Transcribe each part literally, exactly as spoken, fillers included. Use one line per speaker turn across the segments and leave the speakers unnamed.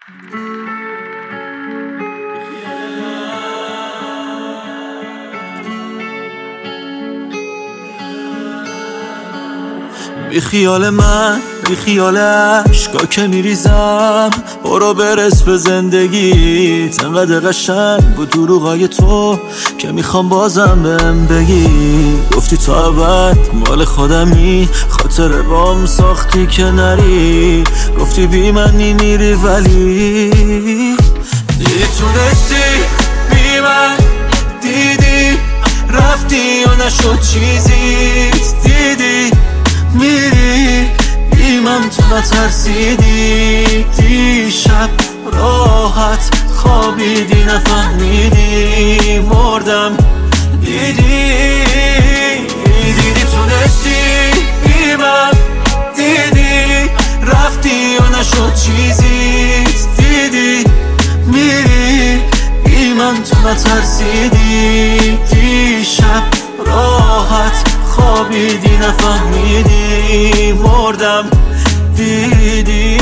بی خیال من، بی خیال عشقا که میریزم، برو برس به زندگیت. انقدر قشنگ بود دروغای تو که میخوام بازم بهم بگی. گفتی تو ابد مال خودمی، خاطر بام ساختی که نری. گفتی بی من میمیری ولی دیدی تونستی بی من، دیدی رفتی و نشد چیزیت. دیدی میری بی من تو نترسیدی. دیشب راحت خوابیدی نفهمیدی مردم. دیدی دیدی تونستی بی من، دیدی رفتی و نشد چیزیت. دیدی میری بی من تو نترسیدی. دیشب راحت خوابیدی نفهمیدی مردم. دیدی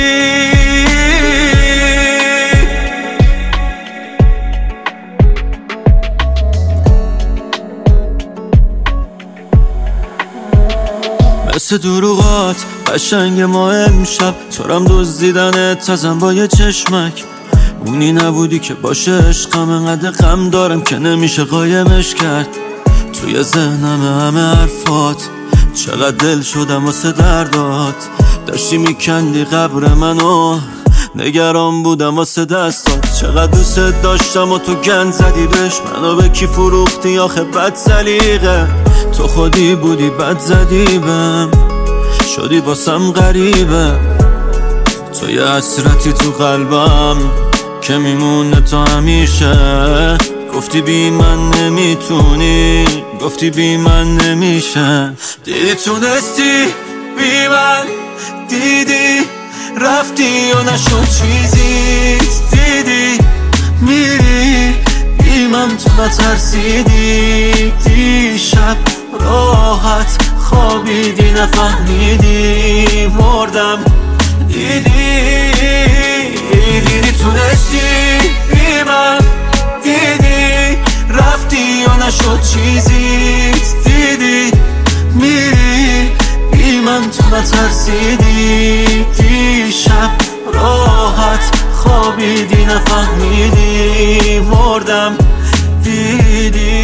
مثل دروغات قشنگ ما امشب، تورم دزدیدنت تازم با یه چشمک. اونی نبودی که باشه عشقم، انقدر غم دارم که نمیشه قایمش کرد. توی ذهنم همه حرفات، چقدر دل شدم واسه دردات. داشتی میکندی قبر منو، نگران بودم واسه دستات. چقدر دوست داشتم و تو گند زدی بهش. منو به کی فروختی آخه بد سلیقه. تو خودی بودی بد زدی بهم، شدی واسم غریبه. تو یه حسرتی تو قلبم که میمونه تا همیشه. گفتی بی من نمیتونی، گفتی بی من نمیشه. دیدی تونستی بی من، دیدی رفتی و نشد چیزیت. دیدی میری بی من تو نترسیدی. دیشب راحت خوابیدی نفهمیدی مردم. دیدی دیدی تونستی بی من، دیدی رفتی و نشد چیزیت. دیدی میری بی من تو نترسیدی. دیشب راحت خوابیدی نفهمیدی مردم. دیدی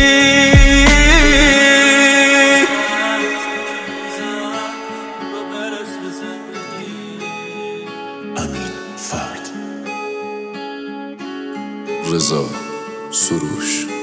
امین فرد، رضا سروش.